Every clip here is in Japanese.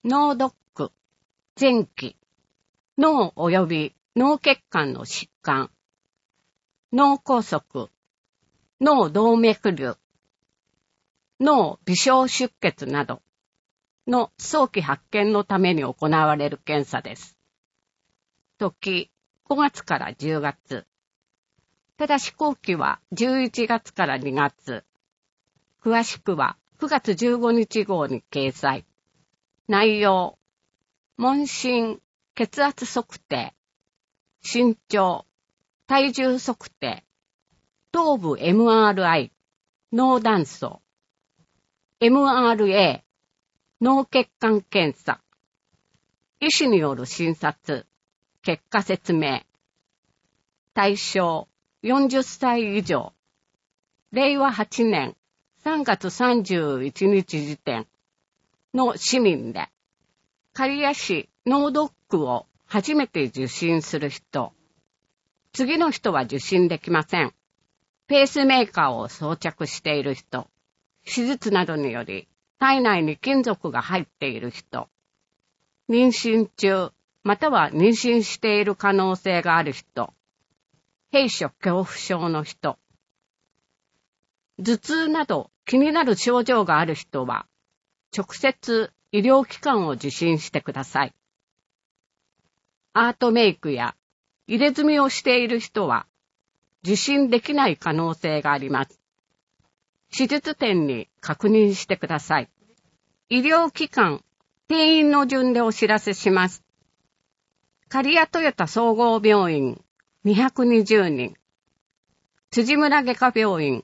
脳ドック、前期、脳及び脳血管の疾患、脳梗塞、脳動脈瘤、脳微小出血などの早期発見のために行われる検査です。時、5月から10月。ただし後期は11月から2月。詳しくは9月15日号に掲載。内容、問診、血圧測定、身長、体重測定、頭部 MRI、脳断層、MRA、脳血管検査、医師による診察、結果説明、対象、40歳以上、令和8年3月31日時点の市民で、刈谷市脳ドックを初めて受診する人、次の人は受診できません。ペースメーカーを装着している人、手術などにより体内に金属が入っている人、妊娠中または妊娠している可能性がある人、閉所恐怖症の人、頭痛など気になる症状がある人は、直接医療機関を受診してください。アートメイクや入れ墨をしている人は、受診できない可能性があります。手術店に確認してください。医療機関、定員の順でお知らせします。刈谷トヨタ総合病院220人、辻村外科病院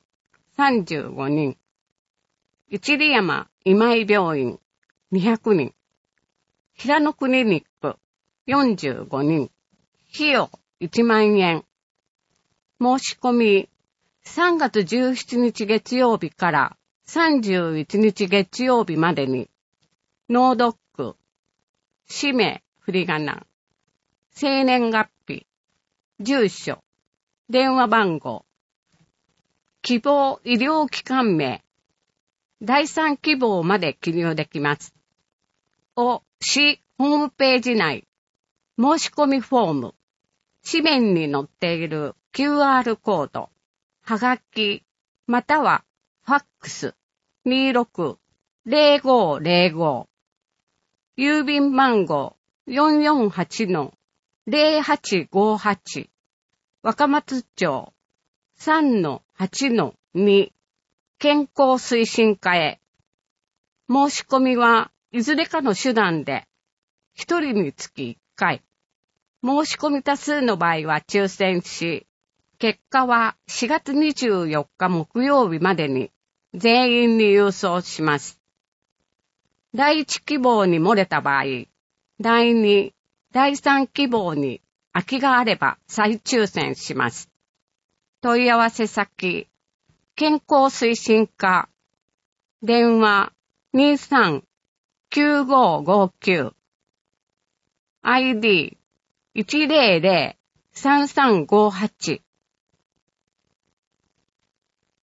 35人、一里山今井病院200人、平野クリニック45人、費用1万円。申し込み3月17日月曜日から31日月曜日までに、脳ドック、氏名、振り仮名、生年月日、住所、電話番号、希望医療機関名、第3希望まで記入できます。市ホームページ内、申し込みフォーム、紙面に載っている QR コード、はがき、またはファックス 26-0505、郵便番号 448-0858、若松町 3-8-2、健康推進課へ。申し込みはいずれかの手段で、1人につき1回。申し込み多数の場合は抽選し、結果は4月24日木曜日までに全員に郵送します。第1希望に漏れた場合、第2、第3希望に空きがあれば再抽選します。問い合わせ先、健康推進課、電話 23-9559、ID100-3358